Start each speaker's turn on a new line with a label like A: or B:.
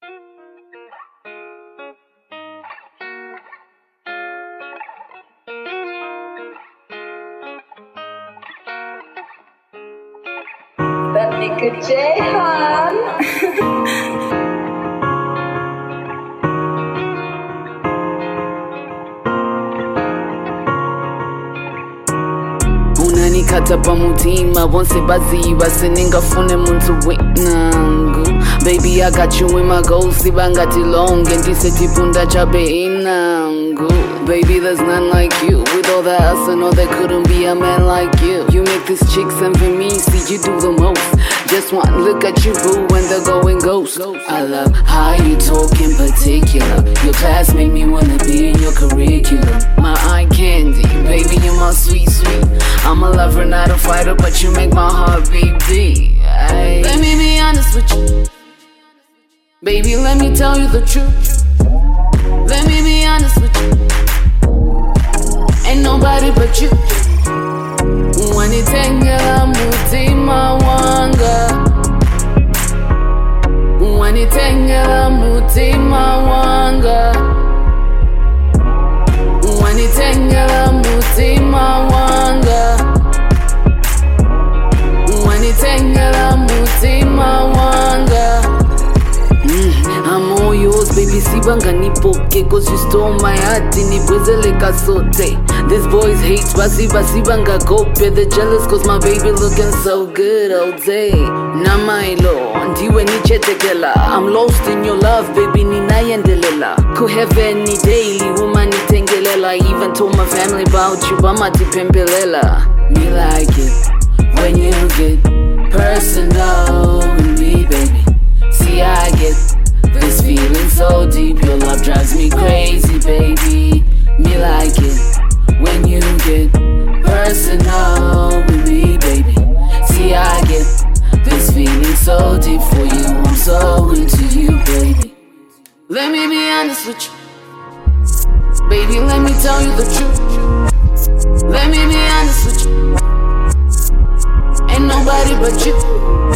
A: That nigga Jayhan.
B: Unanikata pamutima bonse baziba seningafune muntu winangu. Baby, I got you in my goals, sibangati long and tisitipunda chabe inangu. Baby, there's none like you. With all that ass, I know there couldn't be a man like you. You make these chicks envy me, see you do the most. Just one look at you, boo, when the going ghost. I love how you talk in particular. Your class make me wanna be in your curriculum. My eye candy, baby, you're my sweet, sweet. I'm a lover, not a fighter, but you make my heart beat. Let me be honest with you. Baby, let me tell you the truth. Let me be honest with you. Ain't nobody but you. Wanitengela mutima wanga. Wanitengela mutima wanga. Wanitengela mutima wanga. Wanitengela mutima wanga. I'm all yours, baby, sibanga nipoke. Cause you stole my heart, nibwezele kasote. This boys hate, banga gope. They're jealous cause my baby looking so good all day. Namailo, ndiwe nichetekela. I'm lost in your love, baby, ninayendelela. Kuheveni daily, woman nitengelela. Even told my family about you, bamati pembelela. Me like it when you get personal with me, baby. See, I get this feeling so deep. Your love drives me crazy, baby. Me like it when you get personal with me, baby. See, I get this feeling so deep for you. I'm so into you, baby. Let me be honest with you. Baby, let me tell you the truth. Let me be honest with you. Ain't nobody but you.